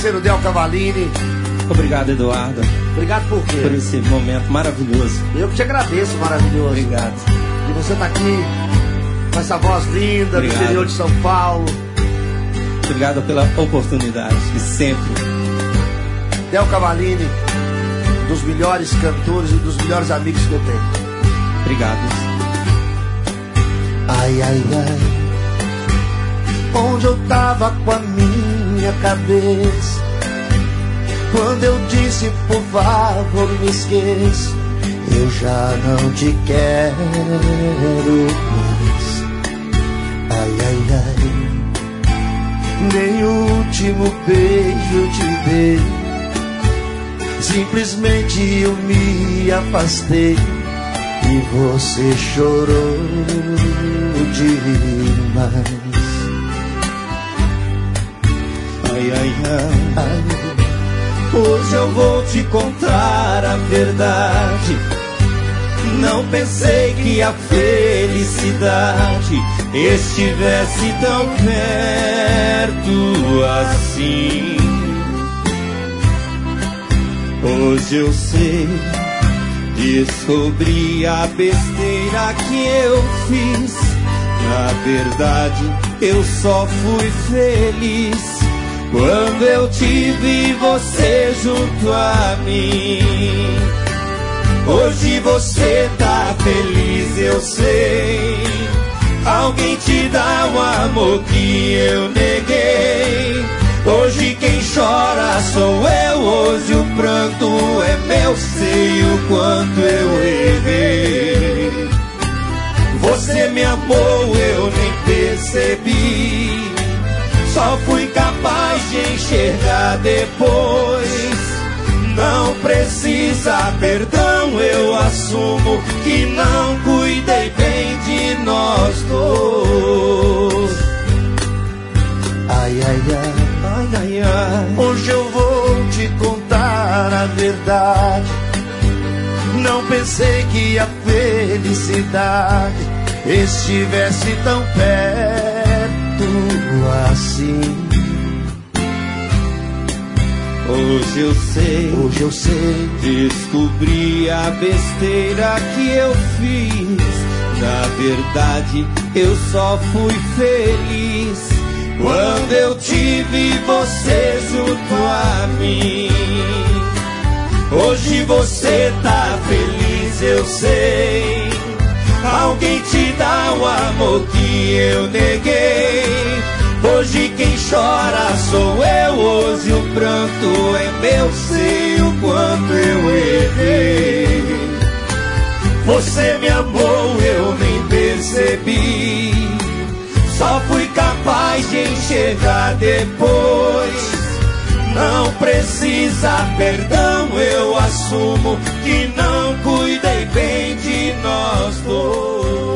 parceiro Del Cavallini. Obrigado, Eduardo. Obrigado por quê? Por esse momento maravilhoso. Eu que te agradeço, maravilhoso. Obrigado. E você tá aqui com essa voz linda do interior de São Paulo. Obrigado pela oportunidade e sempre. Del Cavallini, um dos melhores cantores e dos melhores amigos que eu tenho. Obrigado. Ai, ai, ai, onde eu tava com a minha cabeça quando eu disse, por favor, me esqueça, eu já não te quero mais. Ai, ai, ai, nem o último beijo te dei, simplesmente eu me afastei e você chorou demais. Ai, ai, ai, hoje eu vou te contar a verdade. Não pensei que a felicidade estivesse tão perto assim. Hoje eu sei, descobri a besteira que eu fiz. Na verdade, eu só fui feliz quando eu tive você junto a mim. Hoje você tá feliz, eu sei. Alguém te dá um amor que eu neguei. Hoje quem chora sou eu, hoje o pranto é meu. Sei o quanto eu errei. Você me amou, eu nem percebi. Só fui capaz de enxergar depois. Não precisa perdão, eu assumo que não cuidei bem de nós dois. Ai, ai, ai, ai, ai, ai, hoje eu vou te contar a verdade. Não pensei que a felicidade estivesse tão perto assim. Hoje eu sei, descobri a besteira que eu fiz. Na verdade, eu só fui feliz quando eu tive você junto a mim. Hoje você tá feliz, eu sei. Alguém te dá o amor que eu neguei. Hoje quem chora sou eu, hoje o pranto é meu. Sei o quanto eu errei. Você me amou, eu nem percebi. Só fui capaz de enxergar depois. Não precisa perdão, eu assumo que não cuidei bem de nós dois.